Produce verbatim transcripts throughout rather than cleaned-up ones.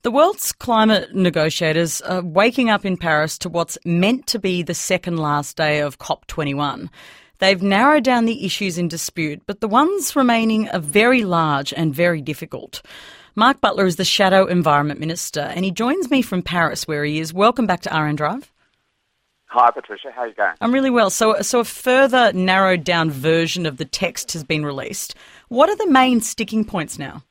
The world's climate negotiators are waking up in Paris to what's meant to be the second last day of COP twenty-one. They've narrowed down the issues in dispute, but the ones remaining are very large and very difficult. Mark Butler is the Shadow Environment Minister, and he joins me from Paris, where he is. Welcome back to R N Drive. Hi, Patricia. How are you going? I'm really well. So, so a further narrowed down version of the text has been released. What are the main sticking points now?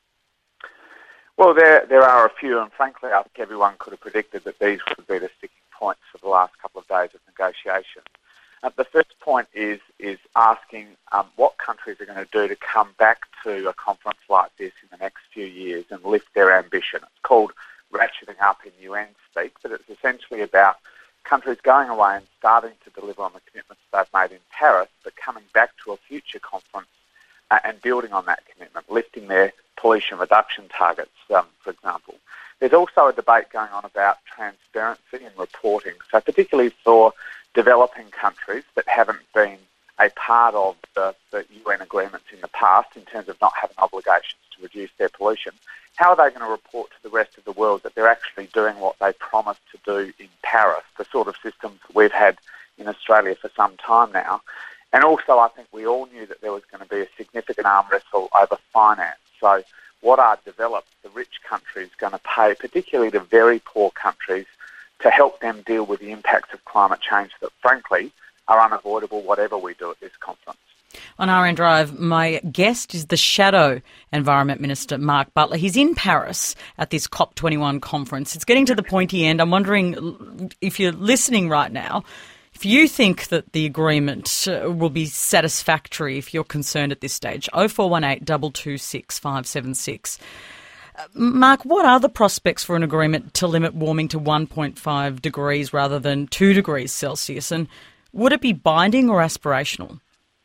Well, there there are a few, and frankly, I think everyone could have predicted that these would be the sticking points for the last couple of days of negotiation. Uh, the first point is is asking um, what countries are going to do to come back to a conference like this in the next few years and lift their ambition. It's called ratcheting up in U N speak, but it's essentially about countries going away and starting to deliver on the commitments they've made in Paris, but coming back to a future conference uh, and building on that commitment, lifting their pollution reduction targets, um, for example. There's also a debate going on about transparency and reporting, so particularly for developing countries that haven't been a part of the, the U N agreements in the past in terms of not having obligations to reduce their pollution. How are they going to report to the rest of the world that they're actually doing what they promised to do in Paris, the sort of systems that we've had in Australia for some time now? And also, I think we all knew that there was going to be a significant arm wrestle over finance. So what are developed, the rich countries, going to pay, particularly the very poor countries, to help them deal with the impacts of climate change that, frankly, are unavoidable whatever we do at this conference? On R N Drive, my guest is the Shadow Environment Minister, Mark Butler. He's in Paris at this COP twenty-one conference. It's getting to the pointy end. I'm wondering if you're listening right now, if you think that the agreement uh, will be satisfactory, if you're concerned at this stage. oh four one eight, two two six, five seven six. Uh, Mark, what are the prospects for an agreement to limit warming to one point five degrees rather than two degrees Celsius? And would it be binding or aspirational?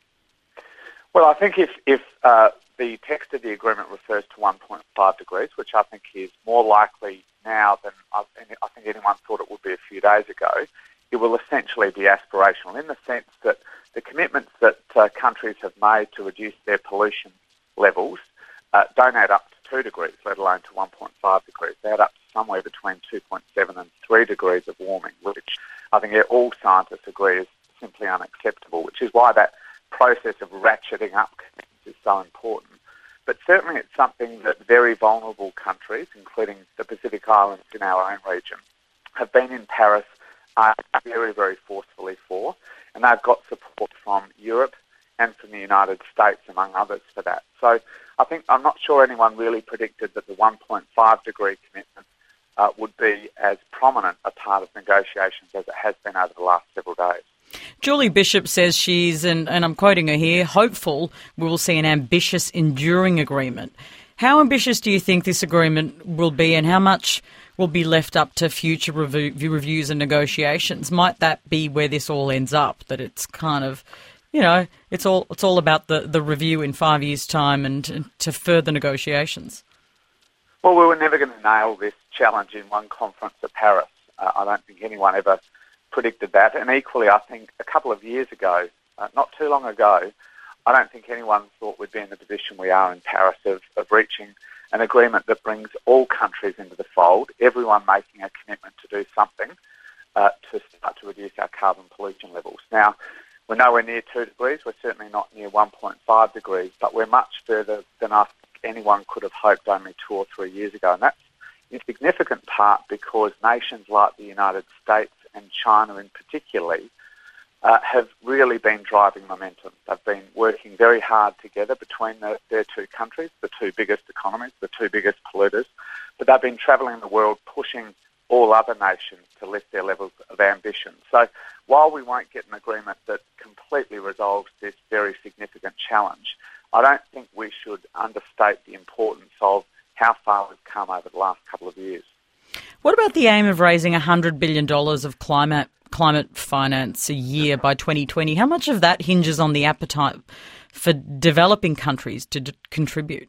Well, I think if, if uh, the text of the agreement refers to one point five degrees, which I think is more likely now than I, I think anyone thought it would be a few days ago, it will essentially be aspirational in the sense that the commitments that uh, countries have made to reduce their pollution levels uh, don't add up to two degrees, let alone to one point five degrees. They add up to somewhere between two point seven and three degrees of warming, which I think all scientists agree is simply unacceptable, which is why that process of ratcheting up is so important. But certainly it's something that very vulnerable countries, including the Pacific Islands in our own region, have been in Paris uh, very, very forcefully for, and they've got support from Europe and from the United States, among others, for that. So I think I'm not sure anyone really predicted that the one point five degree commitment uh, would be as prominent a part of negotiations as it has been over the last several days. Julie Bishop says she's, and, and I'm quoting her here, hopeful we will see an ambitious, enduring agreement. How ambitious do you think this agreement will be, and how much will be left up to future review, reviews and negotiations? Might that be where this all ends up, that it's kind of, you know, it's all it's all about the, the review in five years' time and, and to further negotiations? Well, we were never going to nail this challenge in one conference at Paris. Uh, I don't think anyone ever predicted that, and equally I think a couple of years ago, uh, not too long ago, I don't think anyone thought we'd be in the position we are in Paris of, of reaching an agreement that brings all countries into the fold, everyone making a commitment to do something uh, to start to reduce our carbon pollution levels. Now, we're nowhere near two degrees, we're certainly not near one point five degrees, but we're much further than I think anyone could have hoped only two or three years ago, and that's in significant part because nations like the United States and China in particular, uh, have really been driving momentum. They've been working very hard together between the, their two countries, the two biggest economies, the two biggest polluters, but they've been travelling the world pushing all other nations to lift their levels of ambition. So while we won't get an agreement that completely resolves this very significant challenge, I don't think we should understate the importance of how far we've come over the last couple of years. What about the aim of raising one hundred billion dollars of climate climate finance a year by twenty twenty? How much of that hinges on the appetite for developing countries to d- contribute?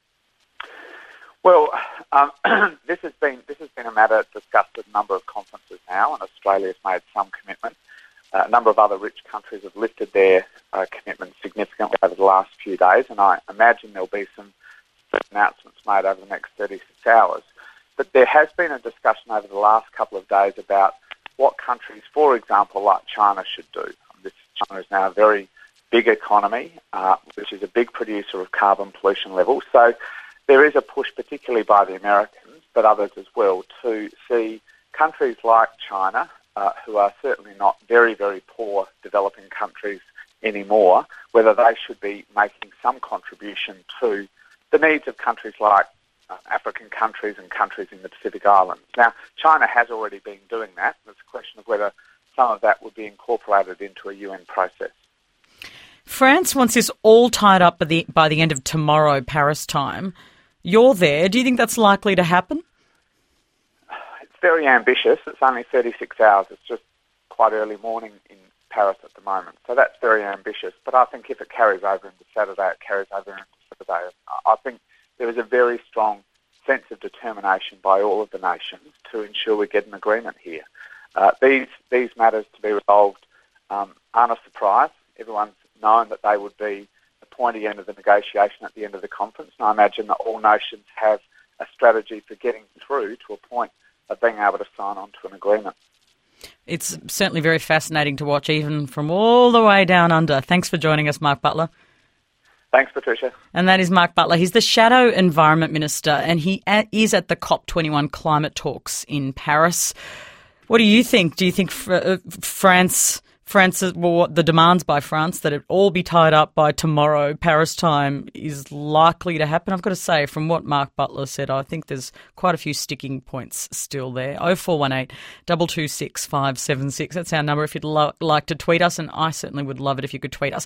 Well, um, this has been this has been a matter discussed at a number of conferences now, and Australia's made some commitment. Uh, a number of other rich countries have lifted their uh, commitments significantly over the last few days, and I imagine there'll be some announcements made over the next thirty-six hours. But there has been a discussion over the last couple of days about what countries, for example, like China should do. This China is now a very big economy, uh, which is a big producer of carbon pollution levels. So there is a push, particularly by the Americans, but others as well, to see countries like China, uh, who are certainly not very, very poor developing countries anymore, whether they should be making some contribution to the needs of countries like uh, African countries and countries in the Pacific Islands. Now, China has already been doing that. It's a question of whether some of that would be incorporated into a U N process. France wants this all tied up by the, by the end of tomorrow, Paris time. You're there. Do you think that's likely to happen? It's very ambitious. It's only thirty-six hours. It's just quite early morning in Paris at the moment. So that's very ambitious. But I think if it carries over into Saturday, it carries over into Saturday. I think there is a very strong sense of determination by all of the nations to ensure we get an agreement here. Uh, these these matters to be resolved um, aren't a surprise. Everyone's known that they would be the pointy end of the negotiation at the end of the conference, and I imagine that all nations have a strategy for getting through to a point of being able to sign on to an agreement. It's certainly very fascinating to watch, even from all the way down under. Thanks for joining us, Mark Butler. Thanks, Patricia. And that is Mark Butler. He's the Shadow Environment Minister, and he is at the COP twenty-one climate talks in Paris. What do you think? Do you think France... France, well, the demands by France that it all be tied up by tomorrow, Paris time, is likely to happen? I've got to say, from what Mark Butler said, I think there's quite a few sticking points still there. oh four one eight, two two six, five seven six. That's our number if you'd lo- like to tweet us, and I certainly would love it if you could tweet us.